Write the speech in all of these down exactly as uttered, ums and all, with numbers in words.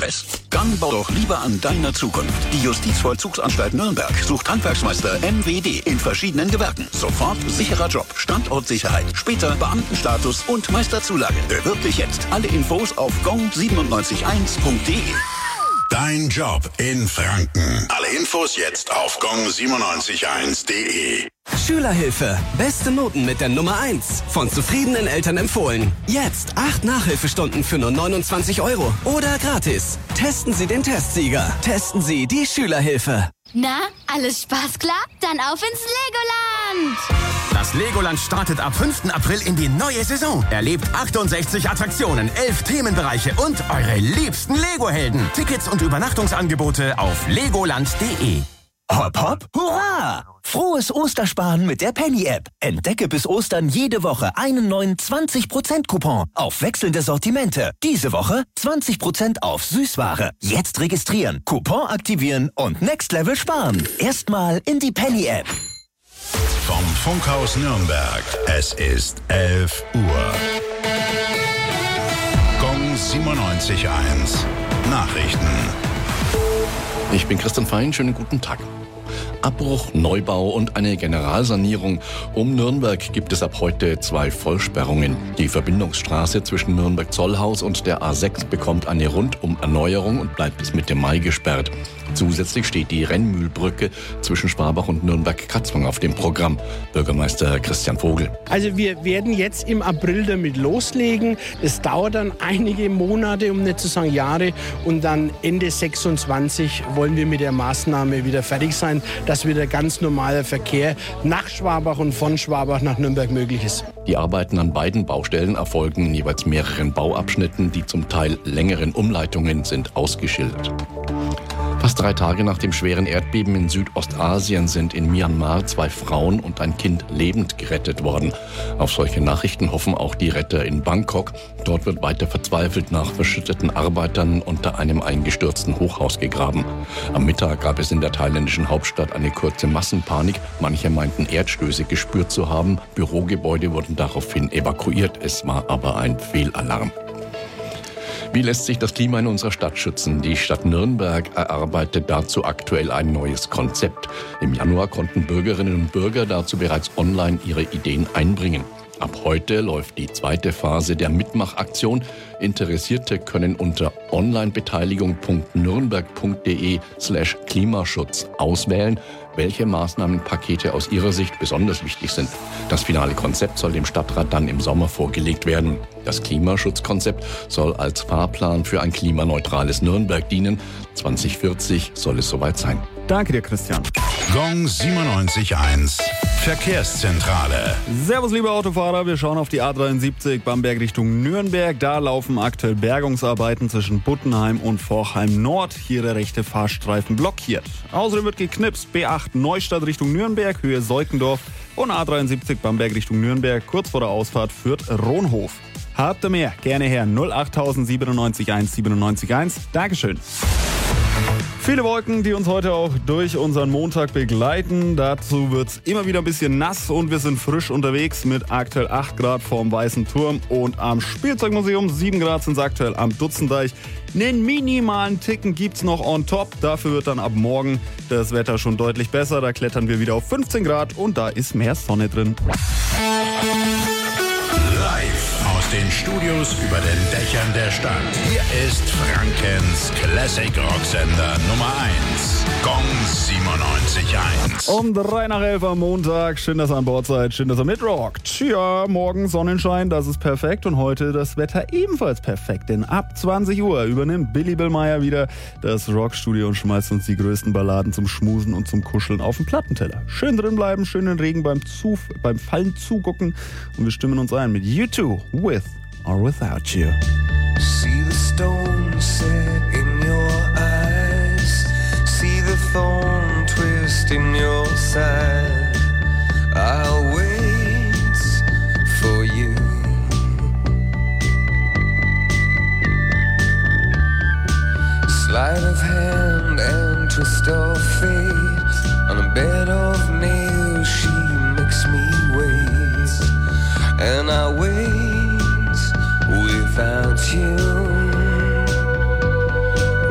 Stress? Dann bau doch lieber an deiner Zukunft. Die Justizvollzugsanstalt Nürnberg sucht Handwerksmeister M W D in verschiedenen Gewerken. Sofort sicherer Job, Standortsicherheit, später Beamtenstatus und Meisterzulage. Bewirb dich jetzt. Alle Infos auf gong neun sieben eins punkt de. Dein Job in Franken. Alle Infos jetzt auf gong neun sieben eins punkt de. Schülerhilfe. Beste Noten mit der Nummer eins. Von zufriedenen Eltern empfohlen. Jetzt acht Nachhilfestunden für nur neunundzwanzig Euro. Oder gratis. Testen Sie den Testsieger. Testen Sie die Schülerhilfe. Na, alles Spaß klar? Dann auf ins Legoland! Das Legoland startet ab fünften April in die neue Saison. Erlebt achtundsechzig Attraktionen, elf Themenbereiche und eure liebsten Lego-Helden. Tickets und Übernachtungsangebote auf legoland punkt de. Hopp, hopp, hurra! Frohes Ostersparen mit der Penny-App. Entdecke bis Ostern jede Woche einen neuen zwanzig Prozent Coupon auf wechselnde Sortimente. Diese Woche zwanzig Prozent auf Süßware. Jetzt registrieren, Coupon aktivieren und Next Level sparen. Erstmal in die Penny-App. Vom Funkhaus Nürnberg. Es ist elf Uhr. Gong siebenundneunzig Komma eins. Nachrichten. Ich bin Christian Fein, schönen guten Tag. Abbruch, Neubau und eine Generalsanierung. Um Nürnberg gibt es ab heute zwei Vollsperrungen. Die Verbindungsstraße zwischen Nürnberg-Zollhaus und der A sechs bekommt eine Rundum-Erneuerung und bleibt bis Mitte Mai gesperrt. Zusätzlich steht die Rennmühlbrücke zwischen Schwabach und Nürnberg-Katzwang auf dem Programm. Bürgermeister Christian Vogel. Also wir werden jetzt im April damit loslegen. Das dauert dann einige Monate, um nicht zu sagen Jahre. Und dann Ende sechsundzwanzig wollen wir mit der Maßnahme wieder fertig sein, dass wieder ganz normaler Verkehr nach Schwabach und von Schwabach nach Nürnberg möglich ist. Die Arbeiten an beiden Baustellen erfolgen in jeweils mehreren Bauabschnitten. Die zum Teil längeren Umleitungen sind ausgeschildert. Fast drei Tage nach dem schweren Erdbeben in Südostasien sind in Myanmar zwei Frauen und ein Kind lebend gerettet worden. Auf solche Nachrichten hoffen auch die Retter in Bangkok. Dort wird weiter verzweifelt nach verschütteten Arbeitern unter einem eingestürzten Hochhaus gegraben. Am Mittag gab es in der thailändischen Hauptstadt eine kurze Massenpanik. Manche meinten Erdstöße gespürt zu haben. Bürogebäude wurden daraufhin evakuiert. Es war aber ein Fehlalarm. Wie lässt sich das Klima in unserer Stadt schützen? Die Stadt Nürnberg erarbeitet dazu aktuell ein neues Konzept. Im Januar konnten Bürgerinnen und Bürger dazu bereits online ihre Ideen einbringen. Ab heute läuft die zweite Phase der Mitmachaktion. Interessierte können unter onlinebeteiligung punkt nürnberg punkt de slash Klimaschutz auswählen, welche Maßnahmenpakete aus ihrer Sicht besonders wichtig sind. Das finale Konzept soll dem Stadtrat dann im Sommer vorgelegt werden. Das Klimaschutzkonzept soll als Fahrplan für ein klimaneutrales Nürnberg dienen. zwanzig vierzig soll es soweit sein. Danke dir, Christian. Gong siebenundneunzig Komma eins. Verkehrszentrale. Servus, liebe Autofahrer. Wir schauen auf die A dreiundsiebzig Bamberg Richtung Nürnberg. Da laufen aktuell Bergungsarbeiten zwischen Buttenheim und Forchheim Nord. Hier der rechte Fahrstreifen blockiert. Außerdem wird geknipst. B acht Neustadt Richtung Nürnberg, Höhe Seukendorf. Und A dreiundsiebzig Bamberg Richtung Nürnberg, kurz vor der Ausfahrt Fürth-Rohnhof. Habt ihr mehr? Gerne her. null acht siebenundneunzig eins siebenundneunzig eins. Dankeschön. Viele Wolken, die uns heute auch durch unseren Montag begleiten. Dazu wird es immer wieder ein bisschen nass und wir sind frisch unterwegs mit aktuell acht Grad vorm Weißen Turm und am Spielzeugmuseum. sieben Grad sind es aktuell am Dutzendeich. Einen minimalen Ticken gibt's noch on top. Dafür wird dann ab morgen das Wetter schon deutlich besser. Da klettern wir wieder auf fünfzehn Grad und da ist mehr Sonne drin. Live aus den Studios über den Dächern der Stadt. Hier ist Frankens Classic Rocksender Nummer eins. Gong siebenundneunzig Komma eins. Um drei nach elf am Montag. Schön, dass ihr an Bord seid. Schön, dass ihr mitrockt. Ja, morgen Sonnenschein, das ist perfekt. Und heute das Wetter ebenfalls perfekt. Denn ab zwanzig Uhr übernimmt Billy Billmeyer wieder das Rockstudio und schmeißt uns die größten Balladen zum Schmusen und zum Kuscheln auf den Plattenteller. Schön drin bleiben, schön den Regen beim, Zuf- beim Fallen zugucken. Und wir stimmen uns ein mit U zwei, With or Without You. See the stone set in your eyes. See the thorn twist in your side. I'll wait for you. Sleight of hand and twist of fate. On a bed of nails she makes me wait. And I wait without you.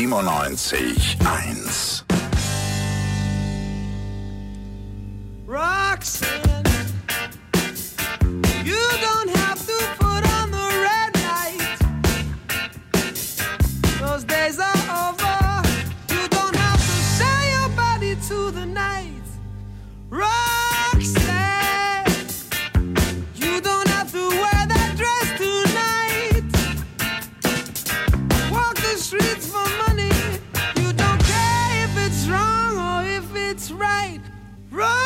siebenundneunzig Komma eins. Roxanne, you don't have to put on the red light. Those days are over. You don't have to sell your body to the night. Roxanne, you don't have to wear that dress tonight. Walk the streets for money. You don't care if it's wrong or if it's right. Roxanne,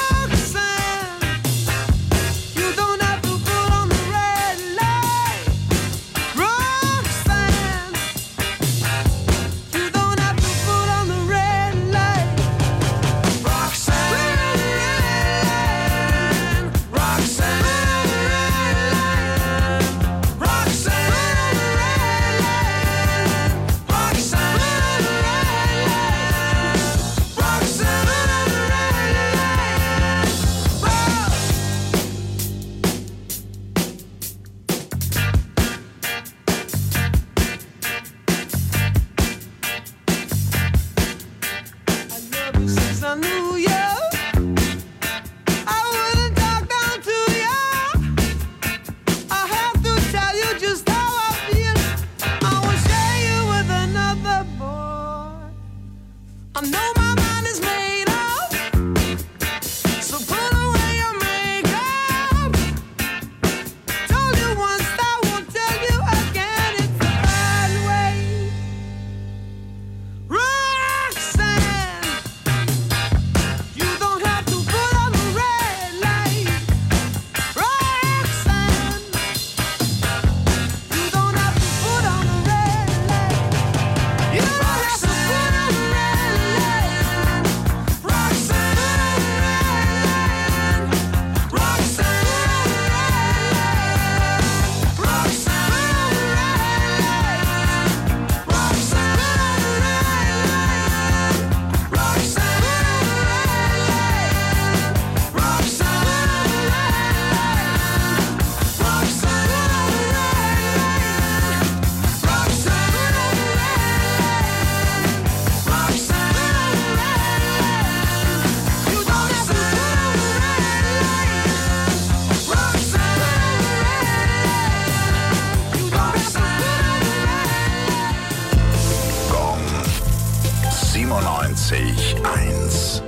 siebenundneunzig Komma eins.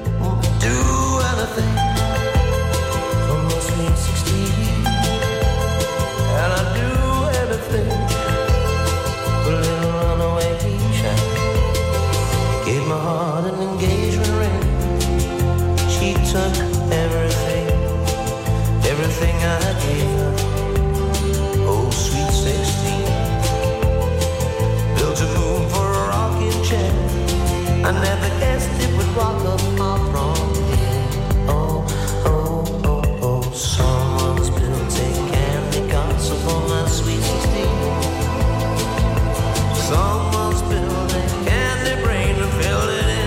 Took everything, everything I gave her. Oh, sweet sixteen. Built a moon for a rocking chair. I never guessed it would rock up my prom here. Oh, oh, oh, oh. Someone's built a candy castle for my sweet sixteen. Someone's built a candy brain to fill it in.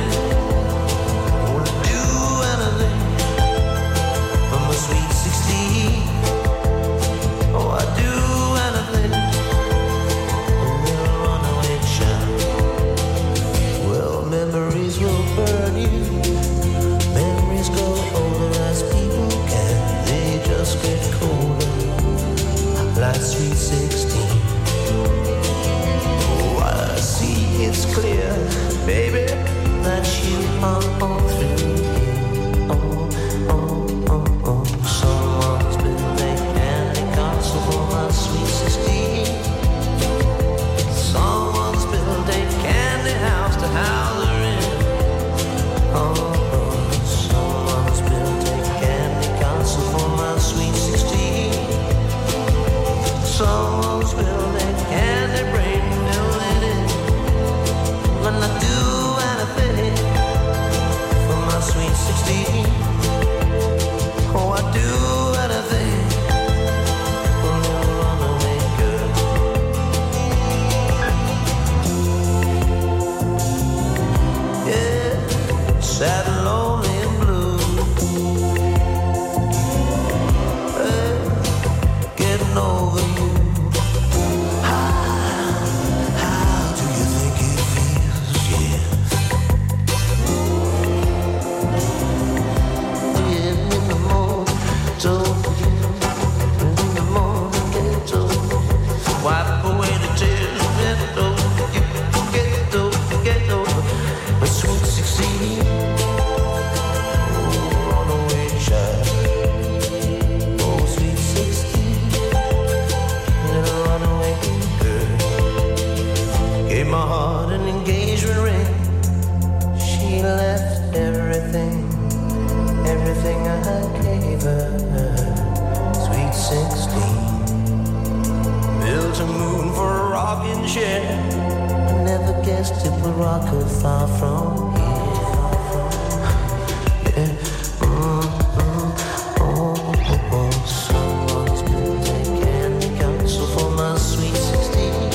Sweet sixteen, oh, I'd do anything, a little runaway child. Well, memories will burn you, memories grow older as people can, they just get colder, like sweet sixteen. Oh, I see it's clear, baby, that you are all through. Someone's building candy brain, fill it in. When I do anything for my sweet sixteen. Oh, I do anything for a little runaway girl. Yeah, sad and lonely and blue. Hey, getting over you. How, how do you think it feels? rocking chair. I never guessed it would rock her far from here. Yeah. Mm, mm, oh, oh, oh. Someone's been taking counsel for my sweet sixteen.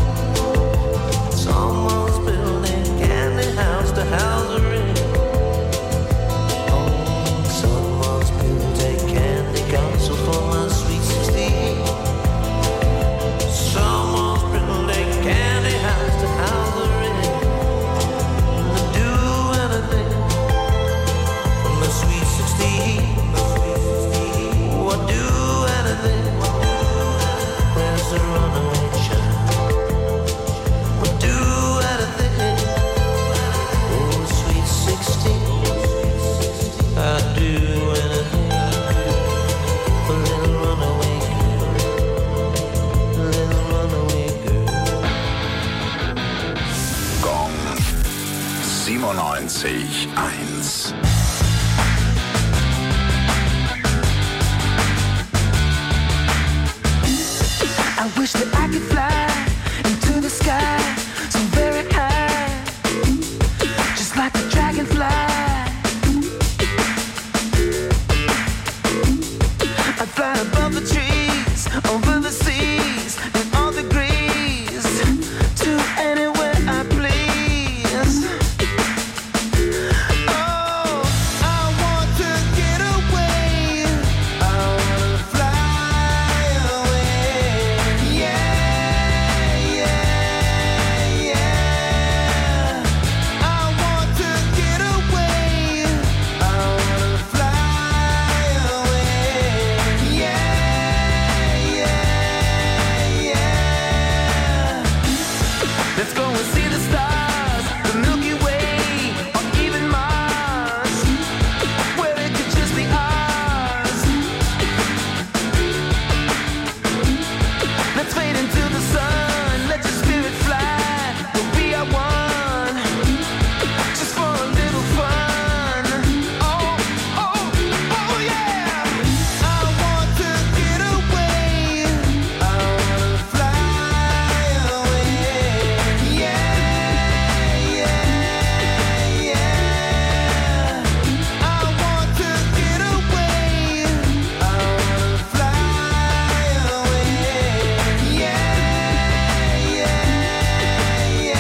Someone's building a candy house to house her in. Oh, someone's been taking candy counsel for my sweet sixteen. Someone's building a candy house to house her in. And do anything for my sweet sixteen. Oh, I'd do anything. Where's the runaway child? I'd do anything. Oh, sweet sixteen. I'd do anything. A little runaway girl. A little runaway girl. Gong siebenundneunzig eins. I wish that I could fly into the sky so very high, just like a dragonfly. I'd fly above the trees, over the seas, and all the degrees, to anywhere I please. Oh, I want to get away. I wanna fly away. Yeah, yeah, yeah. I want to get away. I wanna fly away. Yeah, yeah, yeah. Let's go and see the stars, the Milky Way, or even Mars, where it could just be ours. Let's fade into the sun, let your spirit fly, we'll be our one, just for a little fun. Oh, oh, oh yeah. I want to get away, I wanna fly away. Yeah, yeah, yeah. I want to get away, I wanna fly away. Yeah, yeah, yeah.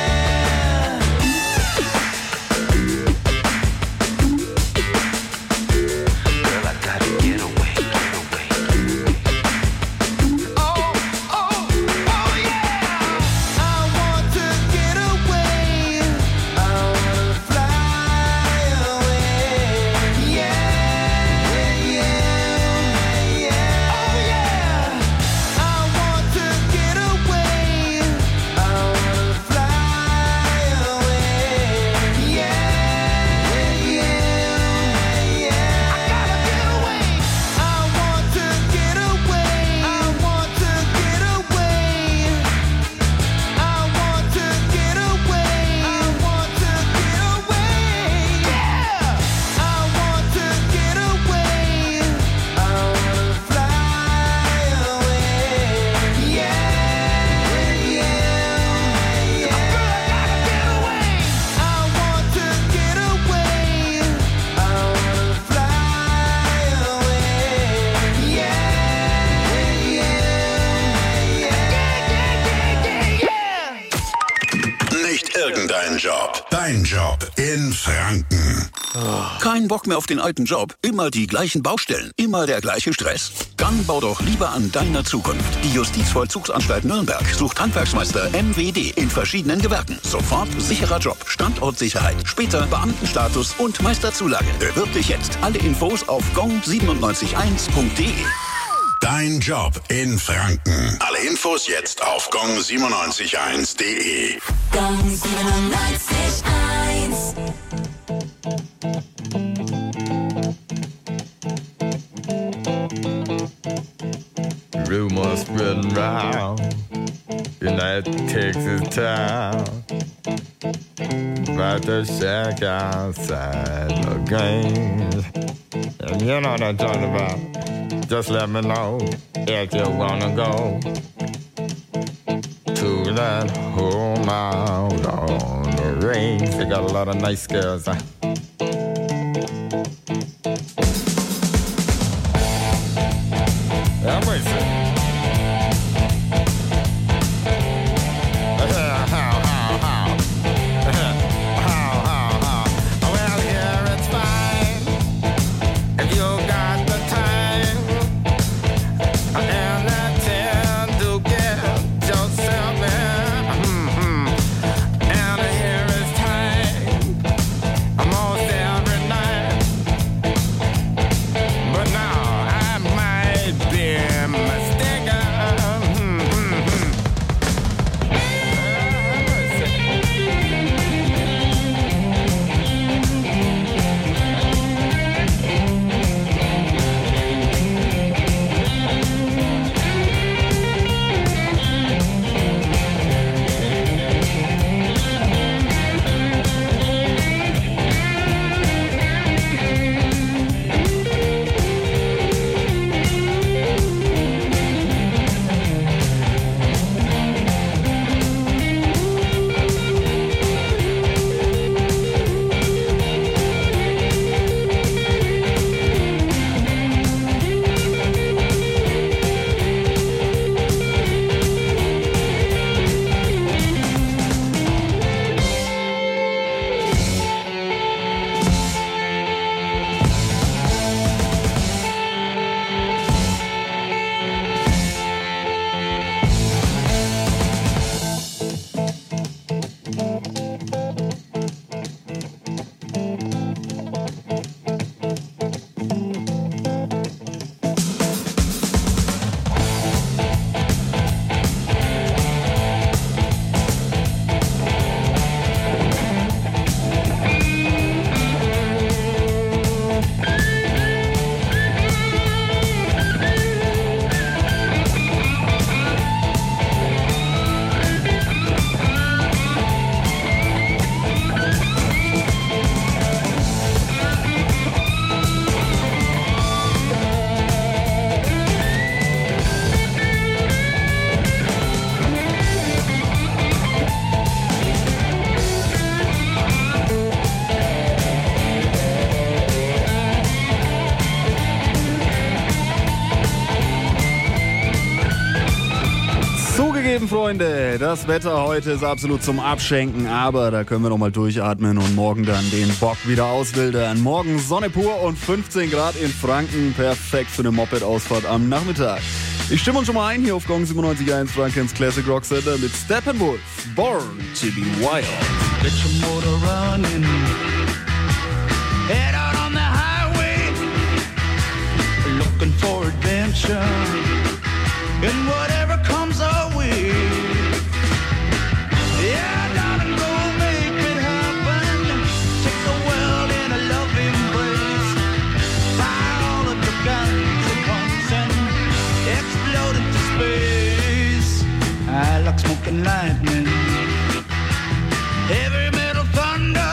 Girl, I gotta get away, get away. Oh, oh, oh yeah. I want to get away. I wanna fly away. Yeah, yeah, yeah. Oh yeah. I want to get away. I wanna fly away. Yeah, yeah, yeah. I gotta get away. I want to get away. I want to get away. I want to get away. I want to get away. Yeah. I want to get away. I wanna fly away. Yeah, yeah, yeah. Girl, I gotta get away. I want to get away. I wanna fly away. Yeah, yeah, yeah, yeah, yeah. Nicht irgendein Job. Dein Job in Franken. Kein Bock mehr auf den alten Job? Immer die gleichen Baustellen? Immer der gleiche Stress? Dann bau doch lieber an deiner Zukunft. Die Justizvollzugsanstalt Nürnberg sucht Handwerksmeister M W D in verschiedenen Gewerken. Sofort sicherer Job, Standortsicherheit, später Beamtenstatus und Meisterzulage. Bewirb dich jetzt. Alle Infos auf gong siebenundneunzig eins punkt de. Dein Job in Franken. Alle Infos jetzt auf gong siebenundneunzig eins punkt de. Gong siebenundneunzig eins. Rumors spreading round in that Texas town about the shack outside the games. And you know what I'm talking about. Just let me know if you wanna go to do that whole mile on the range. They got a lot of nice girls. Huh? Yeah, wait a second. Freunde, das Wetter heute ist absolut zum Abschenken, aber da können wir noch mal durchatmen und morgen dann den Bock wieder auswildern. Morgen Sonne pur und fünfzehn Grad in Franken, perfekt für eine Moped-Ausfahrt am Nachmittag. Ich stimme uns schon mal ein hier auf Gong siebenundneunzig Komma eins, Frankens Classic Rock Center mit Steppenwolf, Born to be Wild. Get your motor running, head out on the highway, looking for adventure, and whatever comes our way. Yeah, darling, go make it happen. Take the world in a loving embrace. Fire all of your guns at once and explode into space. I like smoking lightning, heavy metal thunder,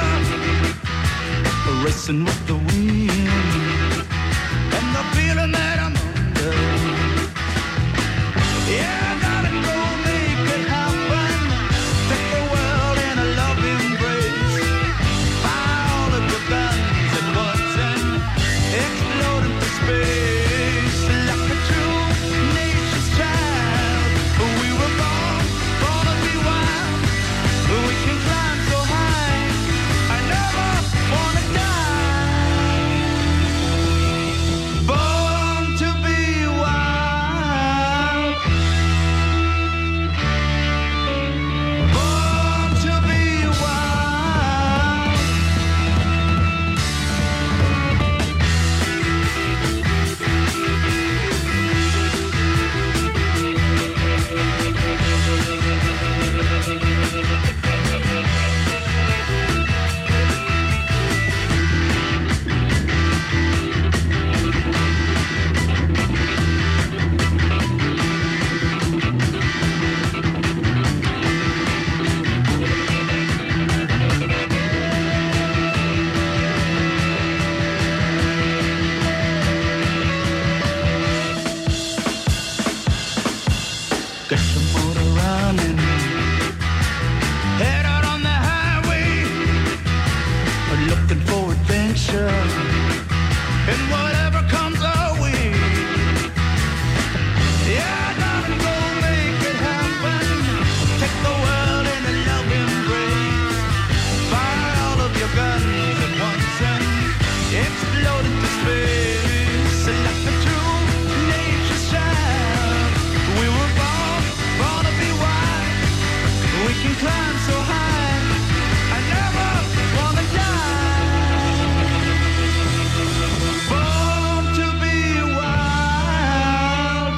racing with the wind, and the feeling that I'm under. Yeah, gotta go make it happen. Take the world in a loving embrace. Fire all of your guns at once and explode into space. Like a true nature's child, we were born, born to be wild. We can climb so high, I never wanna die. and whatever comes our way. Yeah, darling, go make it happen. Take the world in a love embrace. Fire all of your guns at once and explode into space. Like the true nature's child, we were born, born to be wild. We can climb so high, I never wanna die. Born to be wild.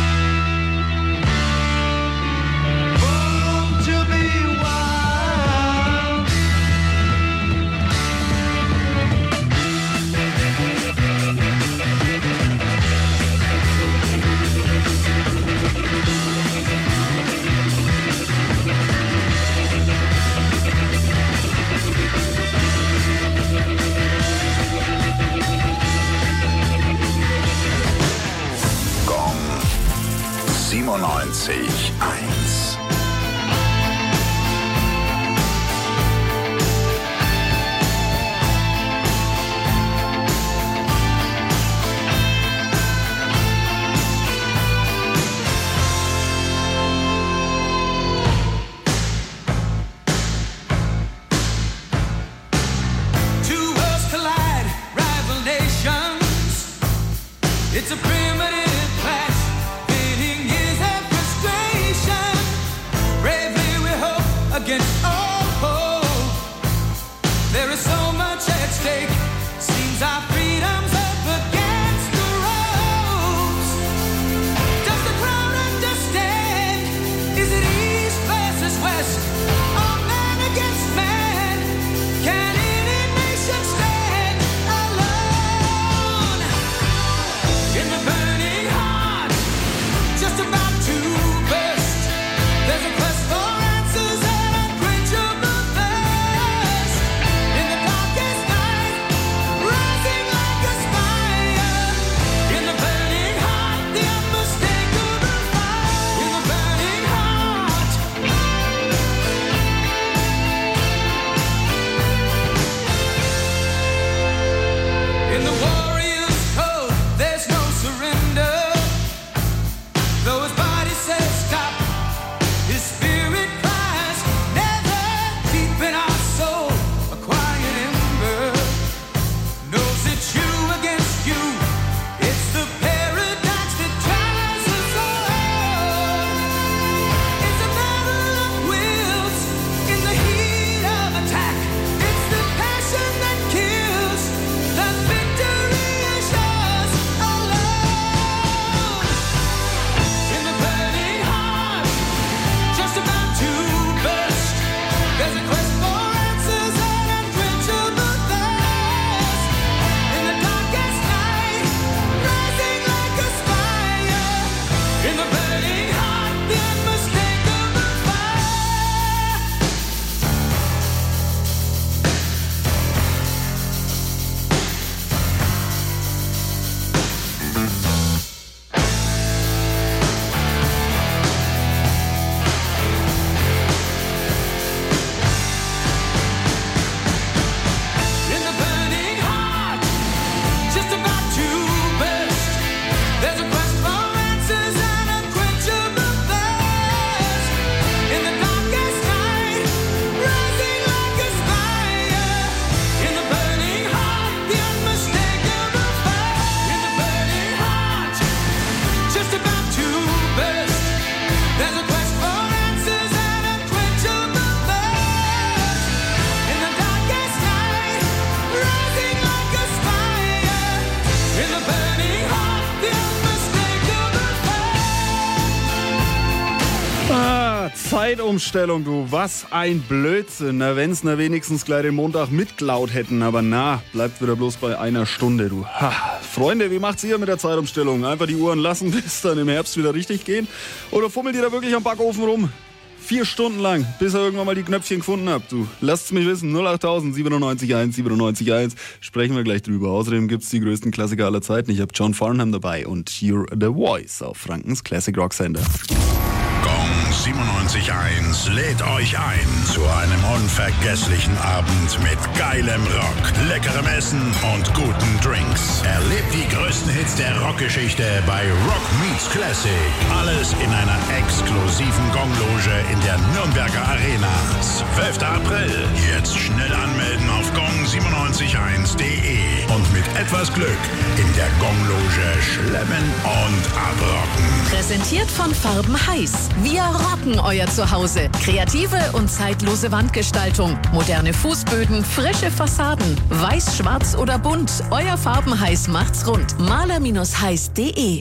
Born to be wild. Gong siebenundneunzig eins. Two worlds collide, rival nations. It's a primitive clash, pitting years of frustration. Bravely we hope against all hope. There is so much at stake. Seems our freedom's up against the ropes. Does the crowd understand? Is it east versus west? Or man against man? Can any nation stand alone? In the burning heart, just about to burst, there's a quest for answers and unquenchable thirst. In the darkest night, rising like a fire. In the burning heart, the unmistakable fire. In the burning heart. In the warrior's code, there's no surrender. Though his body says stop, his spirit cries never. Deep in our soul, a quiet ember knows it's you against you. It's the paradox that drives us all. It's a battle of wills in the heat of attack. It's the passion that kills. The victory is yours alone. In the burning heart, just about to burst, there's a quest for answers and unquenchable thirst. In the darkest night, rising like a fire. In the burning heart, the unmistakable fire. In the burning heart, just about to burst, there's a quest for answers and unquenchable thirst. In the darkest night, rising like a fire. In the burning heart, the unmistakable fire. In the burning heart, just about to burst, there's a quest for answers and unquenchable thirst. In the darkest night, rising like a fire. In the burning heart, the unmistakable fire. Ah, Zeitumstellung, du. Was ein Blödsinn. Na, wenn's na wenigstens gleich den Montag mitklaut hätten. Aber na, bleibt wieder bloß bei einer Stunde, du. Ha. Freunde, wie macht's ihr mit der Zeitumstellung? Einfach die Uhren lassen, bis dann im Herbst wieder richtig gehen? Oder fummelt ihr da wirklich am Backofen rum? Vier Stunden lang, bis ihr irgendwann mal die Knöpfchen gefunden habt. Du, lasst's mich wissen. null achttausend siebenundneunzig eins siebenundneunzig eins. Sprechen wir gleich drüber. Außerdem gibt's die größten Klassiker aller Zeiten. Ich habe John Farnham dabei und You're the Voice auf Frankens Classic Rock Sender. Gong siebenundneunzig eins lädt euch ein zu einem unvergesslichen Abend mit geilem Rock, leckerem Essen und guten Drinks. Erlebt die größten Hits der Rockgeschichte bei Rock Meets Classic. Alles in einer exklusiven Gongloge in der Nürnberger Arena. zwölfter April. Jetzt schnell anmelden auf gong siebenundneunzig eins punkt de und mit etwas Glück in der Gongloge schlemmen und abrocken. Präsentiert von Farben Heiß. Wir rocken euer Zuhause. Kreative und zeitlose Wandgestaltung. Moderne Fußböden, frische Fassaden. Weiß, schwarz oder bunt. Euer Farben Heiß macht's rund. maler Bindestrich heiß punkt de.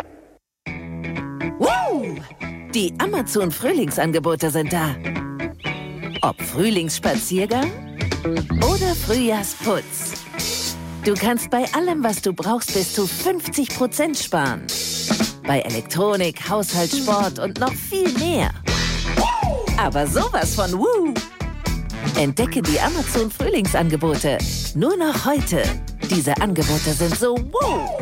Woo! Die Amazon-Frühlingsangebote sind da. Ob Frühlingsspaziergang oder Frühjahrsputz. Du kannst bei allem, was du brauchst, bis zu fünfzig Prozent sparen. Bei Elektronik, Haushalt, Sport und noch viel mehr. Aber sowas von Woo! Entdecke die Amazon-Frühlingsangebote. Nur noch heute. Diese Angebote sind so Woo!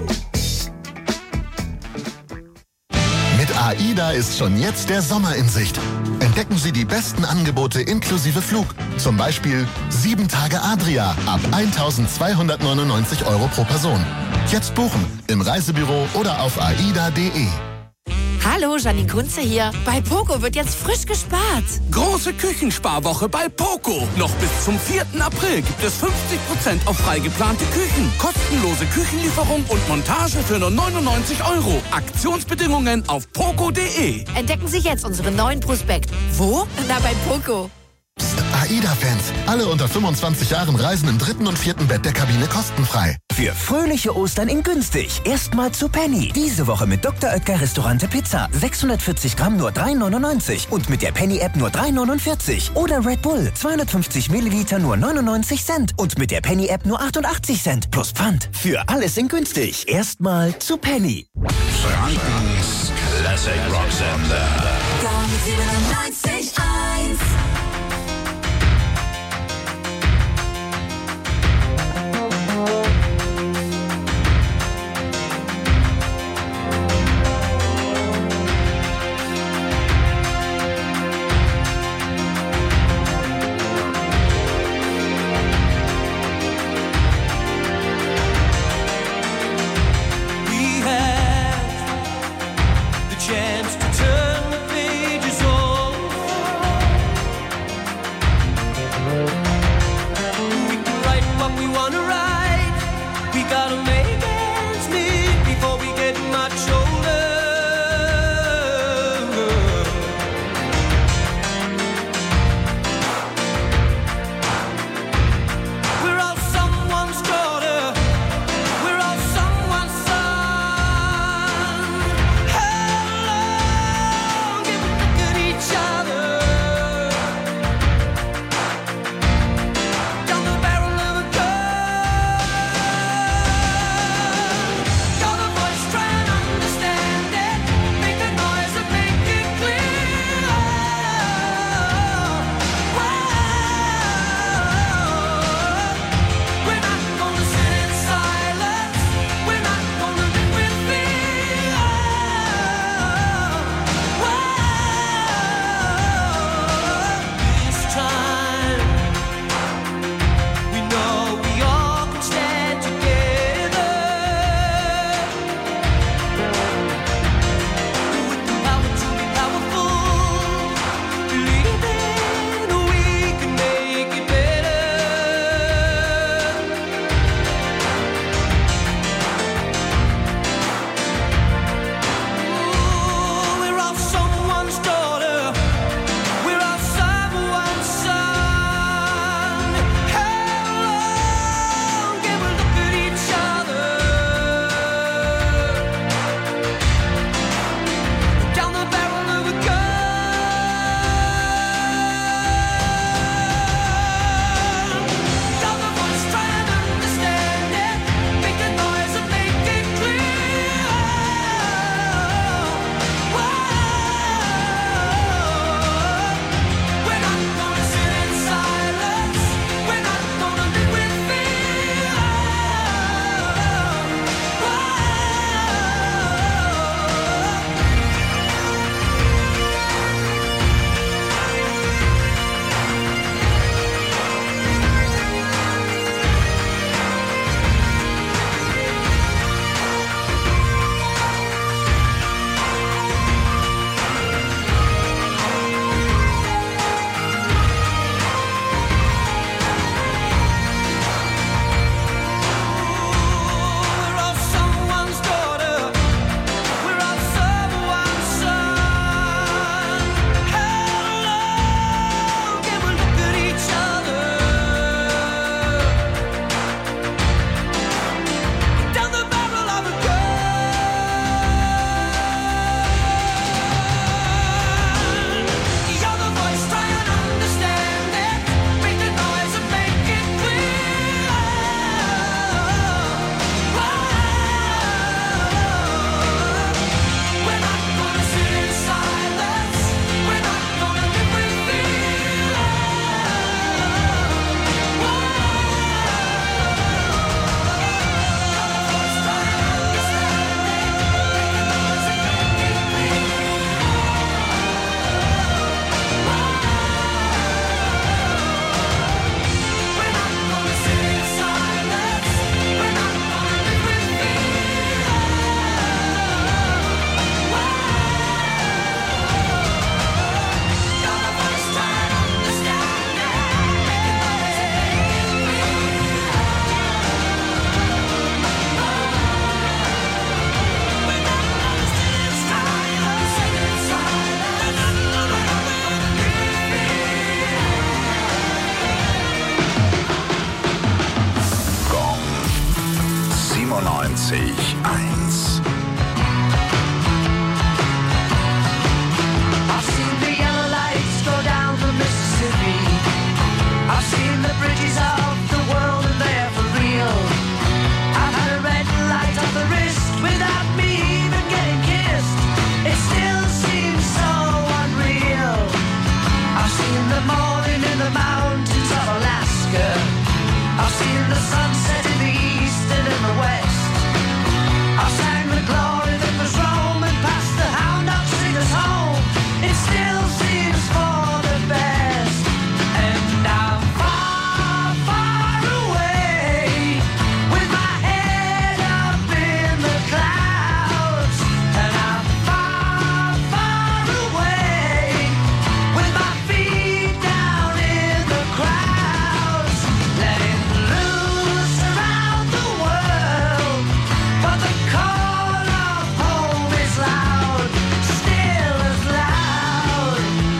Mit AIDA ist schon jetzt der Sommer in Sicht. Entdecken Sie die besten Angebote inklusive Flug. Zum Beispiel sieben Tage Adria ab eintausendzweihundertneunundneunzig Euro pro Person. Jetzt buchen im Reisebüro oder auf aida punkt de. Hallo, Janine Kunze hier. Bei Poco wird jetzt frisch gespart. Große Küchensparwoche bei Poco. Noch bis zum vierten April gibt es fünfzig Prozent auf freigeplante Küchen. Kostenlose Küchenlieferung und Montage für nur neunundneunzig Euro. Aktionsbedingungen auf poco punkt de. Entdecken Sie jetzt unseren neuen Prospekt. Wo? Na, bei Poco. AIDA-Fans, alle unter fünfundzwanzig Jahren reisen im dritten und vierten Bett der Kabine kostenfrei. Für fröhliche Ostern in günstig. Erstmal zu Penny. Diese Woche mit Doktor Oetker Restaurante Pizza. sechshundertvierzig Gramm nur drei neunundneunzig. Und mit der Penny-App nur drei neunundvierzig. Oder Red Bull, zweihundertfünfzig Milliliter nur neunundneunzig Cent. Und mit der Penny-App nur achtundachtzig Cent. Plus Pfand. Für alles in günstig. Erstmal zu Penny. Frankens Classic Rock Sender. Gong siebenundneunzig eins. We had the chance to turn the pages all siebenundneunzig eins. I've seen the yellow lights go down the Mississippi. I've seen the bridges of the world and they're for real. I've had a red light on the wrist without me even getting kissed. It still seems so unreal. I've seen the morning in the mountains of Alaska. I've seen the sunset in the east and in the west. I sang the glory that was roaming past the hound dog singers home. It still seems for the best. And I'm far, far away with my head up in the clouds. And I'm far, far away with my feet down in the crowds. Letting loose around the world. But the call of home is loud, still as loud.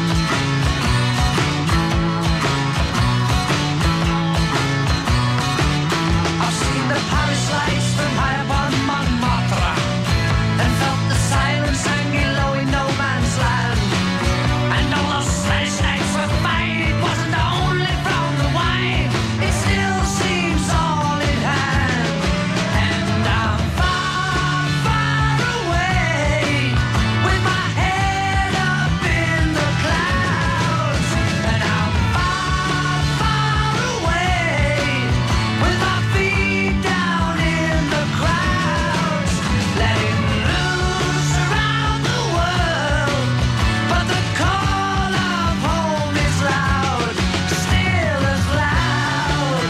I've seen the Paris lights from high upon Montmartre and felt the silence hanging low in no man's land. And all those Spanish nights were fine, it wasn't only from the wine. It still seems all in hand. And I'm far, far away with my head up in the clouds. And I'm far, far away with my feet down in the crowds. Letting loose around the world. But the call of home is loud, still as loud.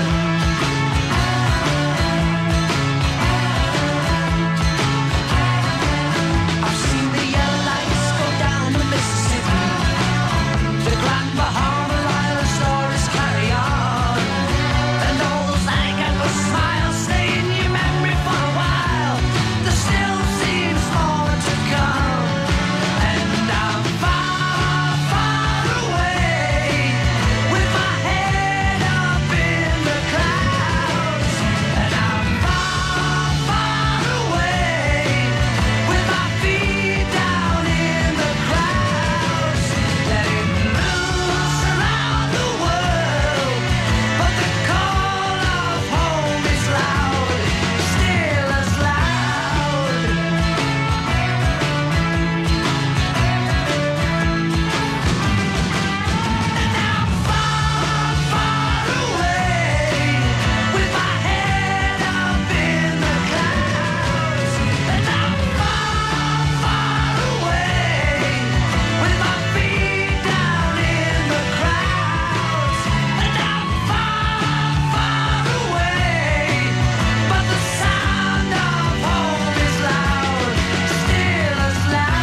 I've seen the yellow lights go down the Mississippi. The Grand Bahama Island stories carry on. And all those alligator smiles stay in your memory for a while. There still seems more to come. And I'm far, far away with my head up in the clouds. And I'm far, far away with my feet down in the crowds. Letting loose around the world. But the call of home is loud, still as loud. And I'm far, far away with my head up in the clouds. And I'm far, far away with my feet down in the crowds. And I'm far, far away, but the sound of home is loud, still as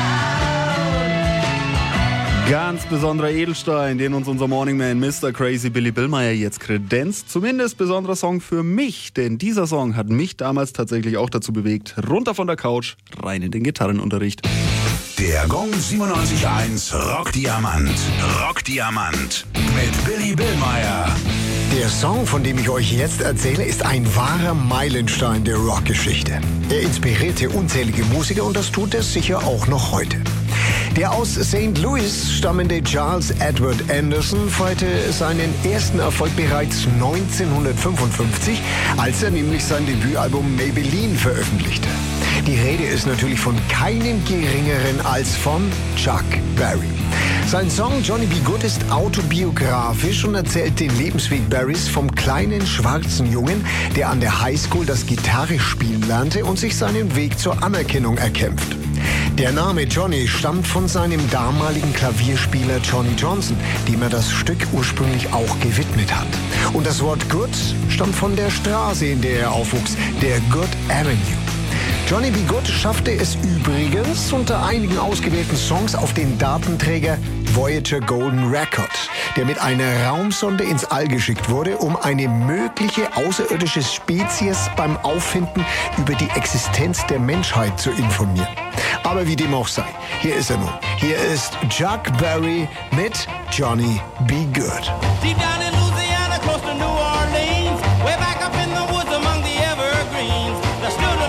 loud. Ganz besonderer Edelstein, den uns unser Morning Man Mister Crazy Billy Billmeyer jetzt kredenzt. Zumindest besonderer Song für mich, denn dieser Song hat mich damals tatsächlich auch dazu bewegt, runter von der Couch, rein in den Gitarrenunterricht. Der Gong siebenundneunzig eins Rockdiamant. Rockdiamant. Mit Billy Billmeyer. Der Song, von dem ich euch jetzt erzähle, ist ein wahrer Meilenstein der Rockgeschichte. Er inspirierte unzählige Musiker und das tut er sicher auch noch heute. Der aus Sankt Louis stammende Charles Edward Anderson feierte seinen ersten Erfolg bereits neunzehnhundertfünfundfünfzig, als er nämlich sein Debütalbum Maybelline veröffentlichte. Die Rede ist natürlich von keinem geringeren als von Chuck Berry. Sein Song Johnny B. Good ist autobiografisch und erzählt den Lebensweg Berrys vom kleinen schwarzen Jungen, der an der Highschool das Gitarre spielen lernte und sich seinen Weg zur Anerkennung erkämpft. Der Name Johnny stammt von seinem damaligen Klavierspieler Johnny Johnson, dem er das Stück ursprünglich auch gewidmet hat. Und das Wort Good stammt von der Straße, in der er aufwuchs, der Good Avenue. Johnny B. Good schaffte es übrigens unter einigen ausgewählten Songs auf den Datenträger Voyager Golden Record, der mit einer Raumsonde ins All geschickt wurde, um eine mögliche außerirdische Spezies beim Auffinden über die Existenz der Menschheit zu informieren. Aber wie dem auch sei, hier ist er nun. Hier ist Chuck Berry mit Johnny B. Good. Deep down in Louisiana, close to New Orleans, way back up in the woods among the evergreens, there stood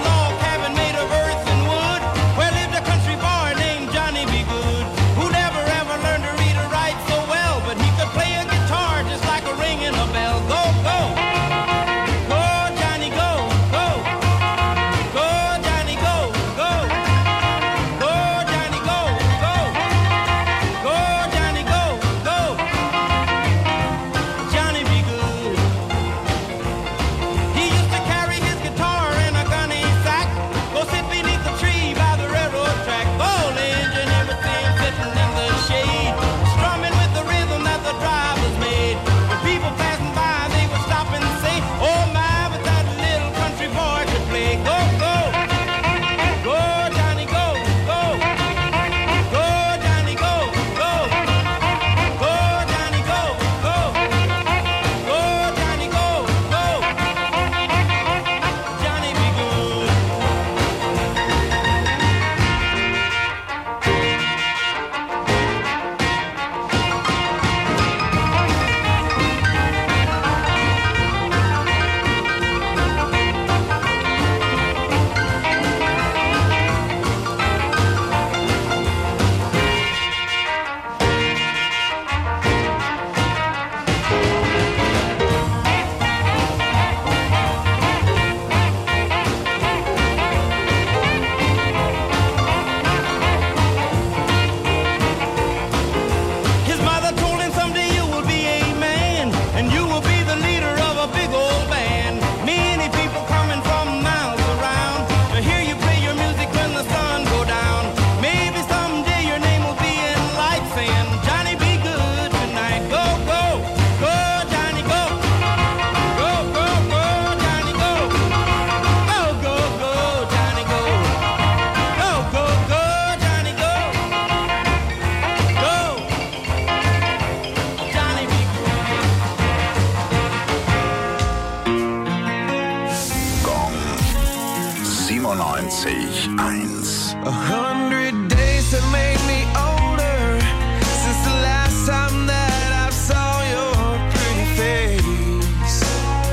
siebenundneunzig eins. A hundred days have made me older since the last time that I saw your pretty face.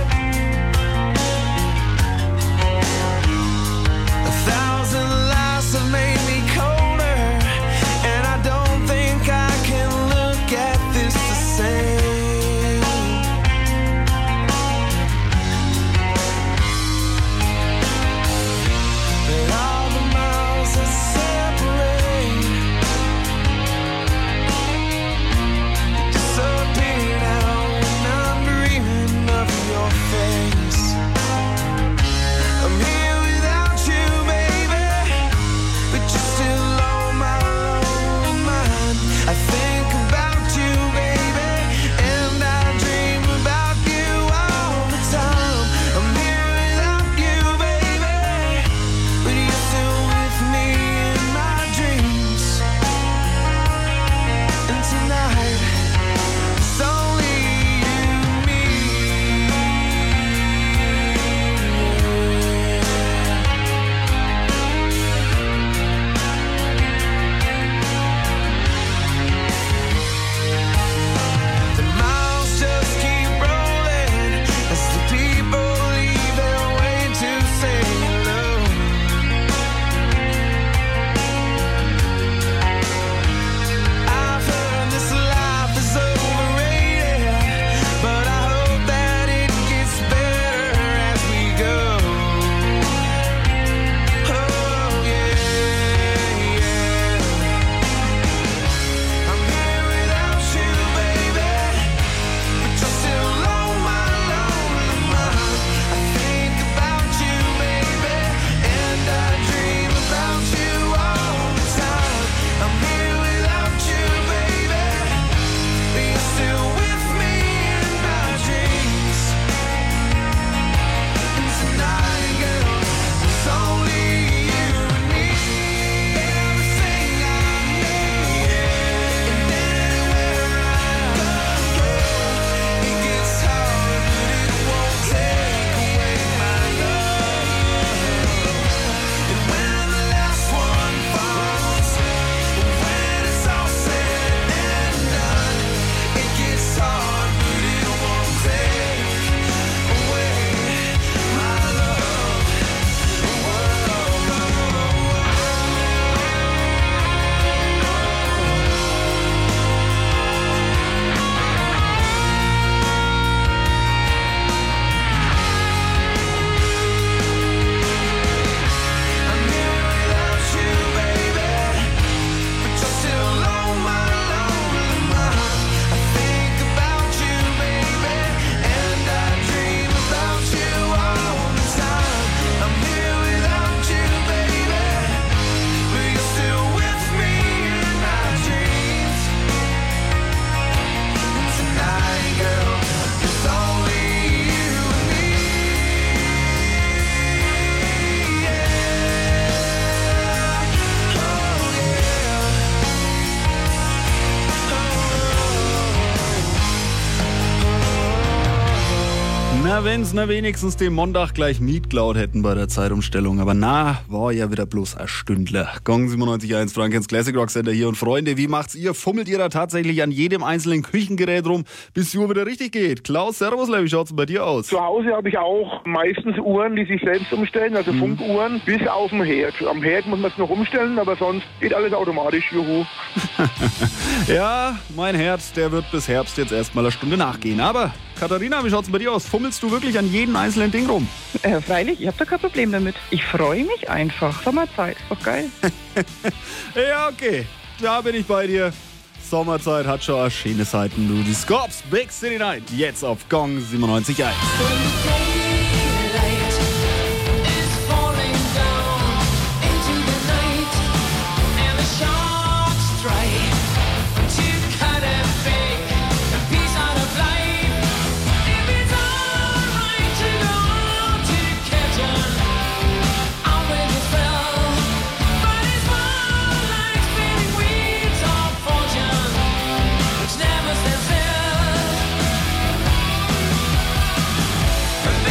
A thousand lives have made me colder, and I don't think I can look at this the same. And all the miles that separate disappear now when I'm dreaming of your face. I'm here without you, baby, but you're still on my lonely mind. I think about you, baby, and I dream about you all the time. I'm here without you, baby, but you're still with me in my dreams. And tonight, it's only you and me. The miles just keep rolling as the people leave their way to say hello. I've heard this life is overrated, but I hope that it gets better as we go. Oh yeah, yeah. I'm here without you, baby, but you're still on my lonely mind. I think about you, baby, and I dream about you all the time. I'm here without you, baby, but you're still with me in my dreams. And tonight, girl, it's only you and me. Everything I need, and anywhere I go, it gets hard, but it won't take away my love. And when the last one falls, when it's all said and done, it gets hard, but it won't take away my love. I'm here without you, baby, but you're still on my lonely mind. I think about you, baby, and I dream about you all the time. I'm here without you, baby, but you're still with me in my dreams. And tonight, girl, it's only you and me. Na, wenn's na wenigstens den Montag gleich mitgeklaut hätten bei der Zeitumstellung. Aber na, war ja wieder bloß ein Stündler. Gong siebenundneunzig Komma eins, Frankens Classic Rock Center hier. Und Freunde, wie macht's ihr? Fummelt ihr da tatsächlich an jedem einzelnen Küchengerät rum, bis die Uhr wieder richtig geht? Klaus, servus, wie schaut's denn bei dir aus? Zu Hause habe ich auch meistens Uhren, die sich selbst umstellen, also Funkuhren, bis auf den Herd. Am Herd muss man es noch umstellen, aber sonst geht alles automatisch. Juhu. Ja, mein Herd, der wird bis Herbst jetzt erstmal eine Stunde nachgehen. Aber Katharina, wie schaut's denn bei dir aus? Fummelst du wirklich an jedem einzelnen Ding rum? Äh, freilich, ich habe da kein Problem damit. Ich freue mich einfach. Sommerzeit, ist doch geil. Ja, okay. Da bin ich bei dir. Sommerzeit hat schon eine schöne Seiten, du. Die Scorps, Big City Night, jetzt auf Gong siebenundneunzig Komma eins. Never stands still.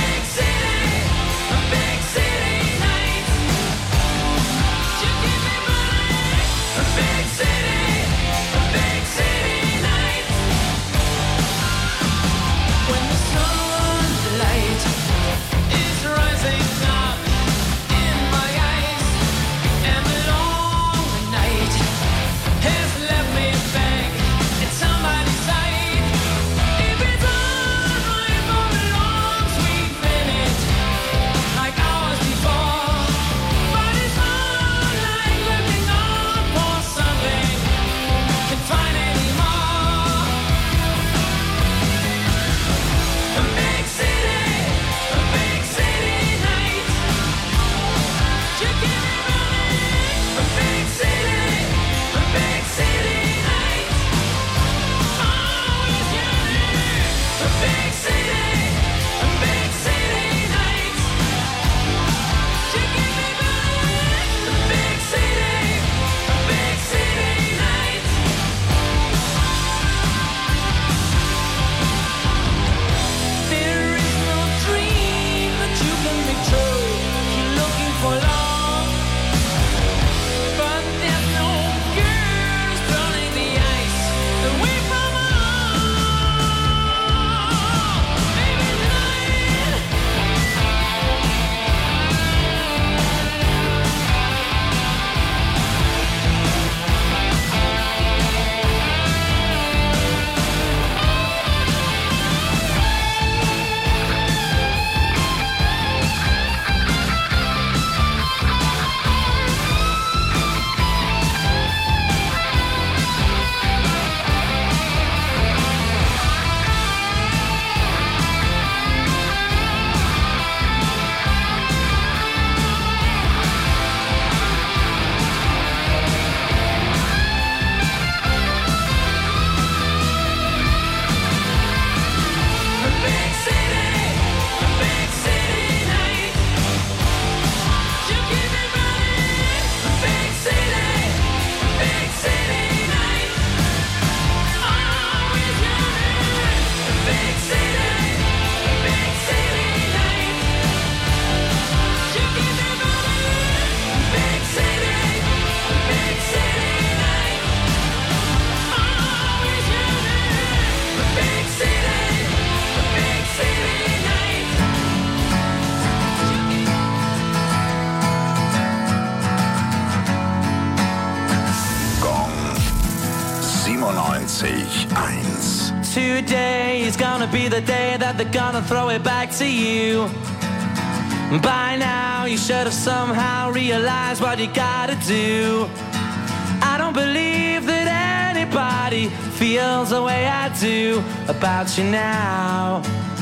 siebenundneunzig eins. Today is gonna be the day that they're gonna throw it back to you. By now you should have somehow realized what you gotta do. I don't believe that anybody feels the way I do about you now.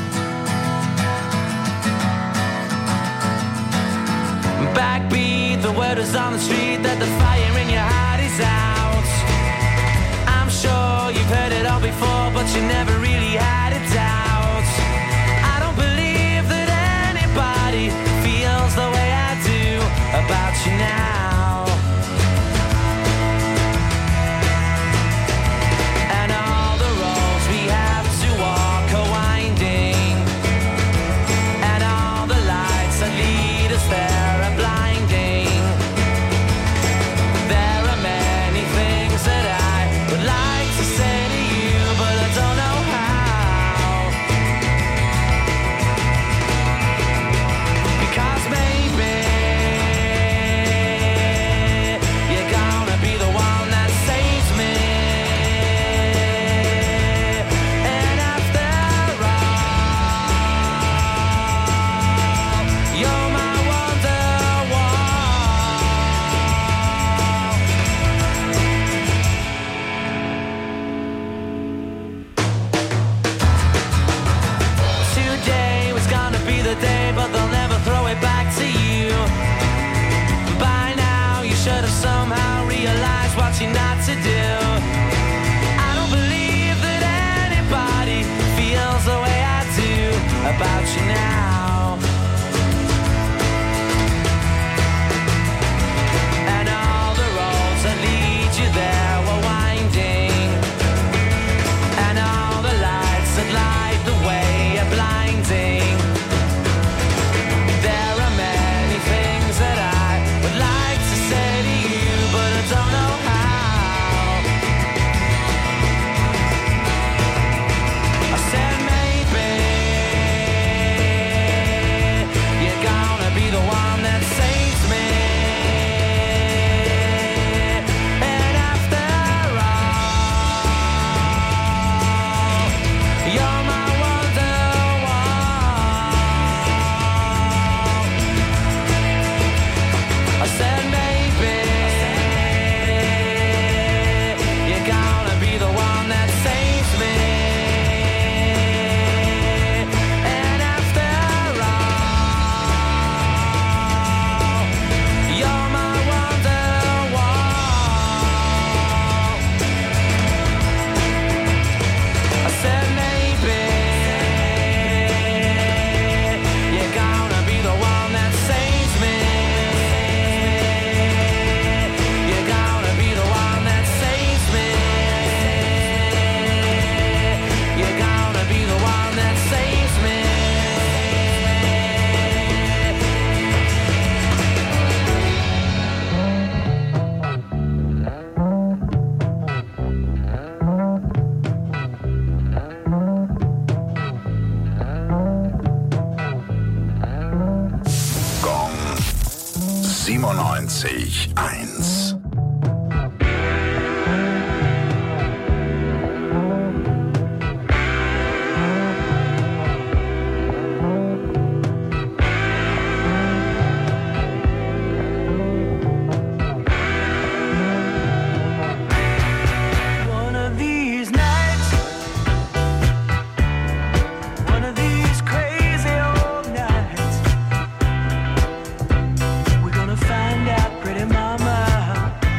Backbeat, the word is on the street that the fire in your heart is out. I'm sure you've heard it all before, but you never really had a doubt. I don't believe that anybody feels the way I do about you now. And all the roads we have to walk are winding, and all the lights that lead us there are blinding. There are many things that I would like to say to you, but I don't know how. Because maybe you're gonna be the one that saves me. And after all, you're my Wonderwall. Today was gonna be the day, but they'll never throw it back to you. By now you should have somehow realized what you're not to do. I don't believe that anybody feels the way I do about you now. And all the roads that lead you there were winding, and all the lights that light the way are blinding. There are many things that I would like to say to you, but I don't know how. I said maybe you're gonna be the one that saves me. And after all, you're my Wonderwall. I said maybe you're gonna be the one that saves me. And after all, you're my Wonderwall. I said maybe you're gonna be the one that saves me. You're gonna be the one that saves me. You're gonna be the one that saves me. Gong siebenundneunzig eins. One of these nights, one of these crazy old nights, we're gonna find out, pretty mama,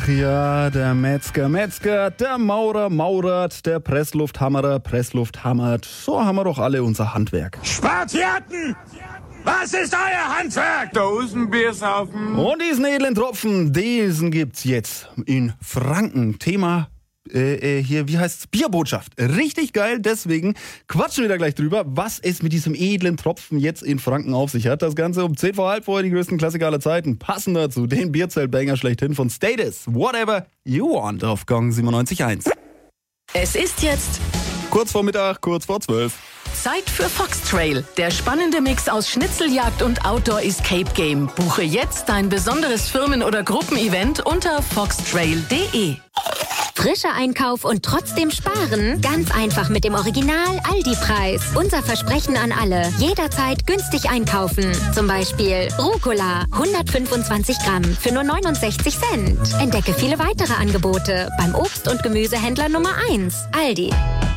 Ach ja, der Metzger Metzger, der Maurer maurert, der Presslufthammerer Presslufthammert. So haben wir doch alle unser Handwerk. Spartiaten! Was ist euer Handwerk? Dosenbiersaufen. Und diesen edlen Tropfen, diesen gibt's jetzt in Franken. Thema Äh, äh, hier, wie heißt's? Bierbotschaft. Richtig geil, deswegen quatschen wir da gleich drüber, was es mit diesem edlen Tropfen jetzt in Franken auf sich hat. Das Ganze um zehn vor halb vorher, die größten Klassiker aller Zeiten. Passend dazu den Bierzelt-Banger schlechthin von Status. Whatever you want auf Gong siebenundneunzig Komma eins. Es ist jetzt kurz vor Mittag, kurz vor zwölf. Zeit für Foxtrail, der spannende Mix aus Schnitzeljagd und Outdoor-Escape-Game. Buche jetzt dein besonderes Firmen- oder Gruppenevent unter foxtrail punkt de. Frischer Einkauf und trotzdem sparen? Ganz einfach mit dem Original Aldi-Preis. Unser Versprechen an alle. Jederzeit günstig einkaufen. Zum Beispiel Rucola, hundertfünfundzwanzig Gramm für nur neunundsechzig Cent. Entdecke viele weitere Angebote beim Obst- und Gemüsehändler Nummer eins. Aldi.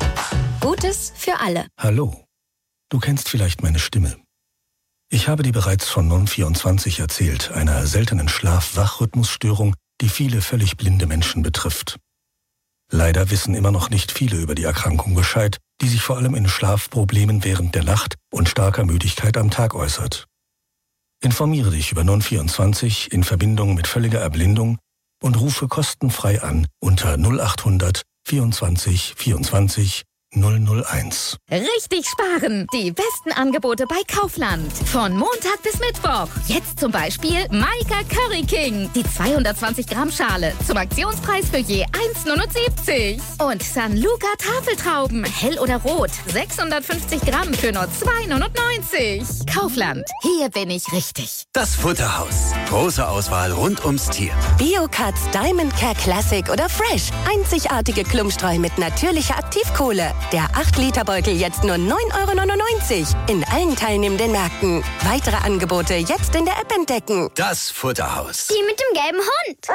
Gutes für alle. Hallo, du kennst vielleicht meine Stimme. Ich habe dir bereits von Non vierundzwanzig erzählt, einer seltenen Schlaf-Wach-Rhythmusstörung, die viele völlig blinde Menschen betrifft. Leider wissen immer noch nicht viele über die Erkrankung Bescheid, die sich vor allem in Schlafproblemen während der Nacht und starker Müdigkeit am Tag äußert. Informiere dich über Non vierundzwanzig in Verbindung mit völliger Erblindung und rufe kostenfrei an unter null achthundert vierundzwanzig vierundzwanzig null null eins. Richtig sparen! Die besten Angebote bei Kaufland. Von Montag bis Mittwoch. Jetzt zum Beispiel Maika Curry King. Die zweihundertzwanzig Gramm Schale zum Aktionspreis für je eins neunundsiebzig. Und San Luca Tafeltrauben. Hell oder rot. sechshundertfünfzig Gramm für nur zwei neunundneunzig. Kaufland. Hier bin ich richtig. Das Futterhaus. Große Auswahl rund ums Tier. Bio-Cuts, Diamond Care Classic oder Fresh. Einzigartige Klumpstreu mit natürlicher Aktivkohle. Der acht Liter Beutel jetzt nur neun Euro neunundneunzig. In allen teilnehmenden Märkten. Weitere Angebote jetzt in der App entdecken. Das Futterhaus. Die mit dem gelben Hund.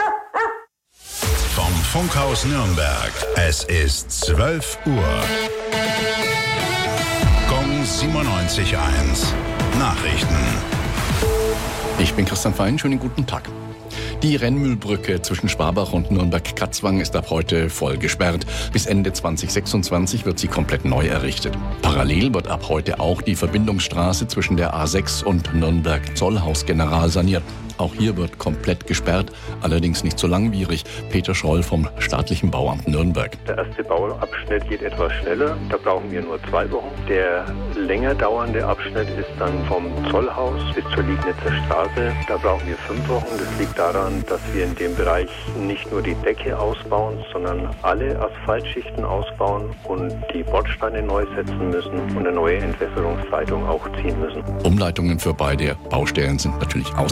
Vom Funkhaus Nürnberg. Es ist zwölf Uhr. Gong siebenundneunzig Komma eins. Nachrichten. Ich bin Christian Fein, schönen guten Tag. Die Rennmühlbrücke zwischen Schwabach und Nürnberg-Katzwang ist ab heute voll gesperrt. Bis Ende zwanzig sechsundzwanzig wird sie komplett neu errichtet. Parallel wird ab heute auch die Verbindungsstraße zwischen der A sechs und Nürnberg-Zollhaus general saniert. Auch hier wird komplett gesperrt, allerdings nicht so langwierig. Peter Schroll vom staatlichen Bauamt Nürnberg. Der erste Bauabschnitt geht etwas schneller, da brauchen wir nur zwei Wochen. Der länger dauernde Abschnitt ist dann vom Zollhaus bis zur Liegnitzer Straße. Da brauchen wir fünf Wochen. Das liegt daran, dass wir in dem Bereich nicht nur die Decke ausbauen, sondern alle Asphaltschichten ausbauen und die Bordsteine neu setzen müssen und eine neue Entwässerungsleitung auch ziehen müssen. Umleitungen für beide Baustellen sind natürlich aus.